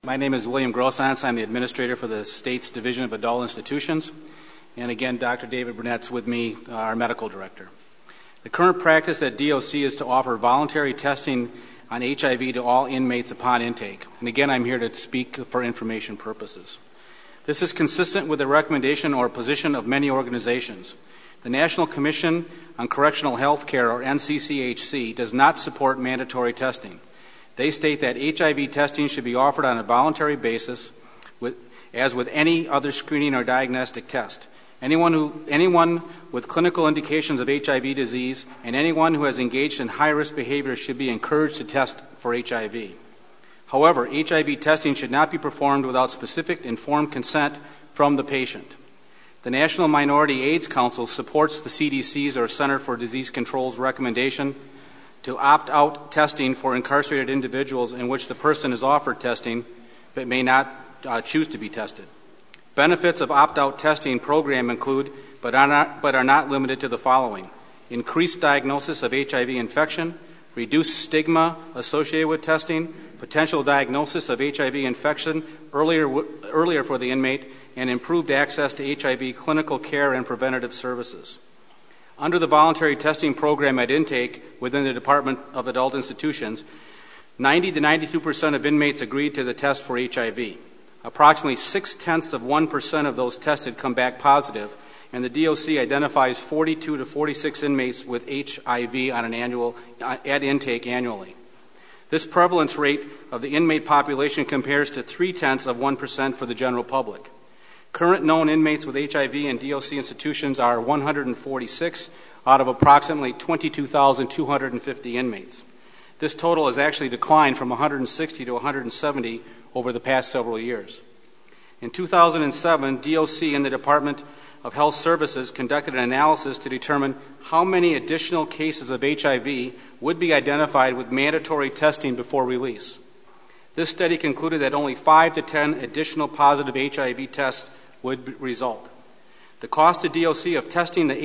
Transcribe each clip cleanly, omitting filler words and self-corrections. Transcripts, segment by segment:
My name is William Grossans. I'm the administrator for the state's Division of Adult Institutions. And again, Dr. David Burnett's with me, our medical director. The current practice at DOC is to offer voluntary testing on HIV to all inmates upon intake. And again, I'm here to speak for information purposes. This is consistent with the recommendation or position of many organizations. The National Commission on Correctional Health Care, or NCCHC, does not support mandatory testing. They state that HIV testing should be offered on a voluntary basis as with any other screening or diagnostic test. Anyone with clinical indications of HIV disease and anyone who has engaged in high-risk behavior should be encouraged to test for HIV. However, HIV testing should not be performed without specific informed consent from the patient. The National Minority AIDS Council supports the CDC's, or Center for Disease Control's, recommendation to opt out testing for incarcerated individuals in which the person is offered testing but may not choose to be tested. Benefits of opt-out testing program include, but are not limited to, the following: increased diagnosis of HIV infection, reduced stigma associated with testing, potential diagnosis of HIV infection earlier for the inmate, and improved access to HIV clinical care and preventative services. Under the voluntary testing program at intake within the Department of Adult Institutions, 90 to 92% of inmates agreed to the test for HIV. Approximately 0.6% of those tested come back positive, and the DOC identifies 42 to 46 inmates with HIV at intake annually. This prevalence rate of the inmate population compares to 0.3% for the general public. Current known inmates with HIV in DOC institutions are 146 out of approximately 22,250 inmates. This total has actually declined from 160 to 170 over the past several years. In 2007, DOC and the Department of Health Services conducted an analysis to determine how many additional cases of HIV would be identified with mandatory testing before release. This study concluded that only 5 to 10 additional positive HIV tests would result. The cost to DOC of testing the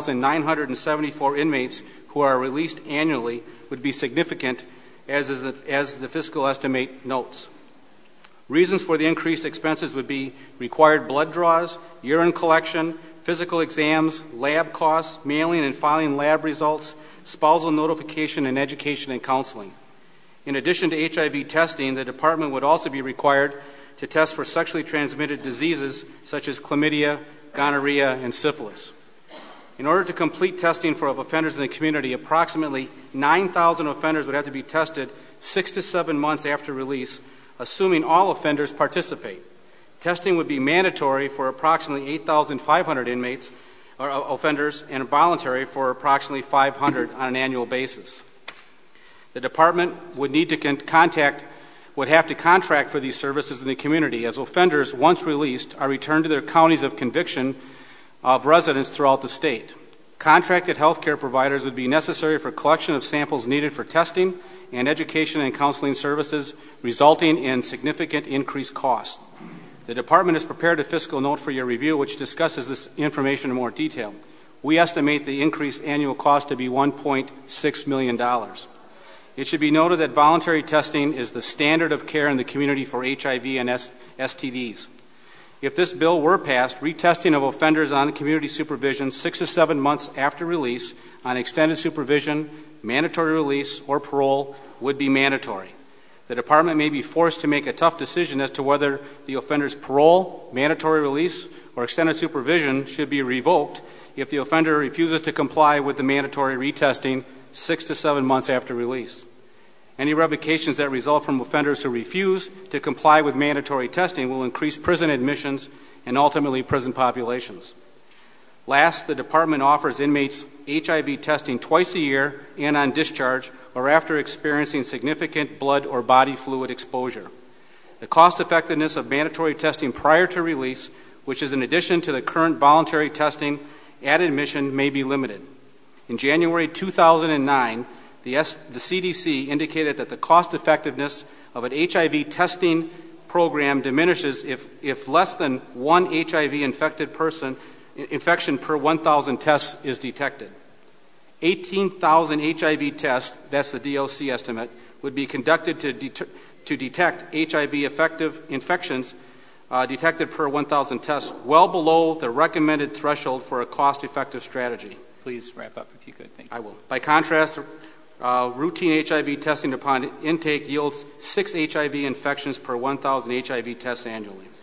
8,974 inmates who are released annually would be significant, as the fiscal estimate notes. Reasons for the increased expenses would be required blood draws, urine collection, physical exams, lab costs, mailing and filing lab results, spousal notification, and education and counseling. In addition to HIV testing, the department would also be required to test for sexually transmitted diseases such as chlamydia, gonorrhea, and syphilis. In order to complete testing for offenders in the community, approximately 9,000 offenders would have to be tested 6 to 7 months after release, assuming all offenders participate. Testing would be mandatory for approximately 8,500 inmates or offenders and voluntary for approximately 500 on an annual basis. The department would need to have to contract for these services in the community, as offenders, once released, are returned to their counties of conviction of residence throughout the state. Contracted health care providers would be necessary for collection of samples needed for testing and education and counseling services, resulting in significant increased costs. The department has prepared a fiscal note for your review, which discusses this information in more detail. We estimate the increased annual cost to be $1.6 million. It should be noted that voluntary testing is the standard of care in the community for HIV and STDs. If this bill were passed, retesting of offenders on community supervision 6 to 7 months after release on extended supervision, mandatory release, or parole would be mandatory. The department may be forced to make a tough decision as to whether the offender's parole, mandatory release, or extended supervision should be revoked if the offender refuses to comply with the mandatory retesting 6 to 7 months after release. Any revocations that result from offenders who refuse to comply with mandatory testing will increase prison admissions and ultimately prison populations. Last, the department offers inmates HIV testing twice a year and on discharge or after experiencing significant blood or body fluid exposure. The cost effectiveness of mandatory testing prior to release, which is in addition to the current voluntary testing at admission, may be limited. In January 2009, the CDC indicated that the cost effectiveness of an HIV testing program diminishes if less than one HIV infection per 1,000 tests is detected. 18,000 HIV tests, that's the DOC estimate, would be conducted to detect HIV-effective infections detected per 1,000 tests, well below the recommended threshold for a cost-effective strategy. Please wrap up if you could. Thank you. I will. By contrast, routine HIV testing upon intake yields 6 HIV infections per 1,000 HIV tests annually.